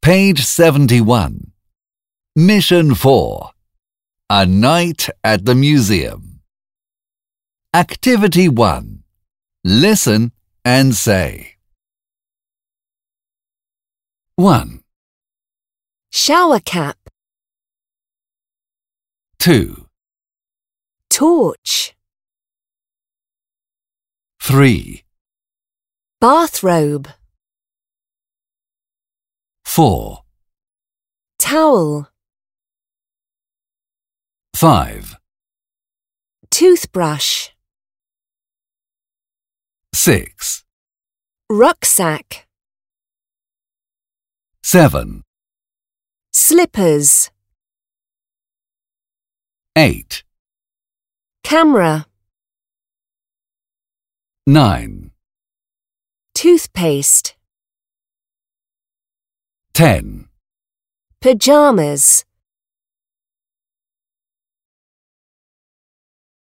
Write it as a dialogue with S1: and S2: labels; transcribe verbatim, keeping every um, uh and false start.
S1: Page seventy-one. Mission four. A night at the museum. Activity one. Listen and say. one.
S2: Shower cap.
S1: two.
S2: Torch.
S1: three.
S2: Bathrobe.
S1: four.
S2: Towel.
S1: five.
S2: Toothbrush.
S1: six.
S2: Rucksack.
S1: seven.
S2: Slippers.
S1: eight.
S2: Camera.
S1: nine.
S2: Toothpaste.
S1: ten.
S2: Pajamas.